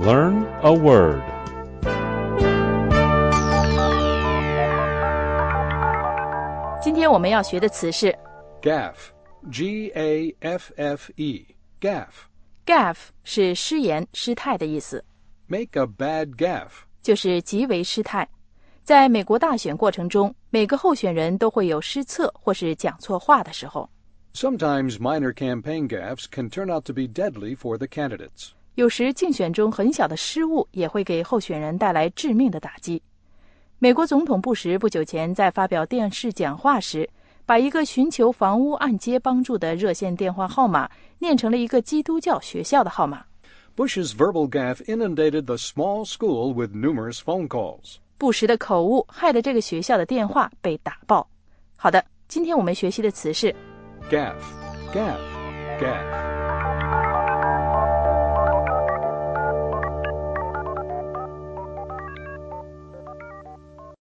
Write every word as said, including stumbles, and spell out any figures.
Learn a word. Today 今天我们要学的词是 Gaffe, G A F F E, gaffe. Gaffe 是失言、失态的意思， Make a bad gaffe. 就是极为失态。在美国大选过程中，每个候选人都会有失策或是讲错话的时候。 Sometimes minor campaign gaffes can turn out to be deadly for the candidates. 有时竞选中很小的失误也会给候选人带来致命的打击。美国总统布什不久前在发表电视讲话时，把一个寻求房屋按揭帮助的热线电话号码念成了一个基督教学校的号码。 Bush's verbal gaffe inundated the small school with numerous phone calls. 布什的口误害得这个学校的电话被打爆。好的，今天我们学习的词是 Gaffe, gaffe, gaffe.